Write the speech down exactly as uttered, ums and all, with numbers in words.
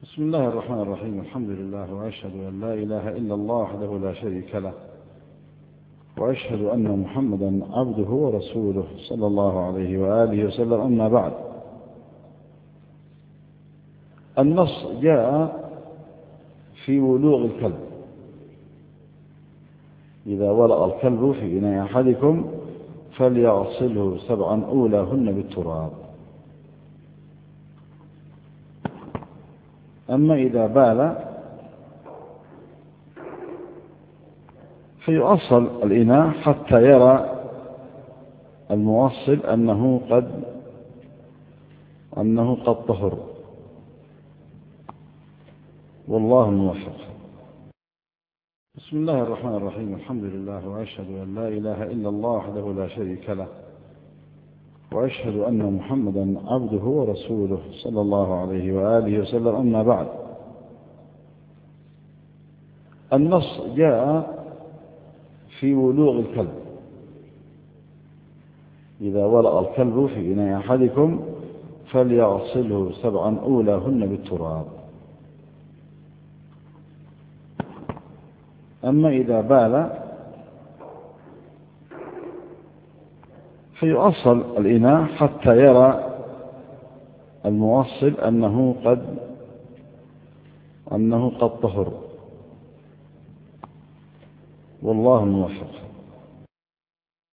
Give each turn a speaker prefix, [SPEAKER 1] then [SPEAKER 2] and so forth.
[SPEAKER 1] بسم الله الرحمن الرحيم. الحمد لله، وأشهد أن لا إله إلا الله وحده لا شريك له، وأشهد أن محمدا عبده ورسوله صلى الله عليه وآله وسلم. أما بعد، النص جاء في ولوغ الكلب: إذا ولغ الكلب في إناء أحدكم فليغسله سبعا أولاهن بالتراب. أما إذا بال فيؤصل الإناء حتى يرى الموصل أنه قد أنه قد طهر، والله الموفق. بسم الله الرحمن الرحيم. الحمد لله، وأشهد أن لا إله إلا الله وحده لا شريك له، وأشهد أن محمدا عبده ورسوله صلى الله عليه وآله وسلم. أما بعد، النص جاء في ولوغ الكلب: إذا ولغ الكلب في إناء أحدكم فليغسله سبعا أولاهن بالتراب. أما إذا بال فيؤصل الإناء حتى يرى الموصل أنه قد أنه قد طهر، والله الموفق.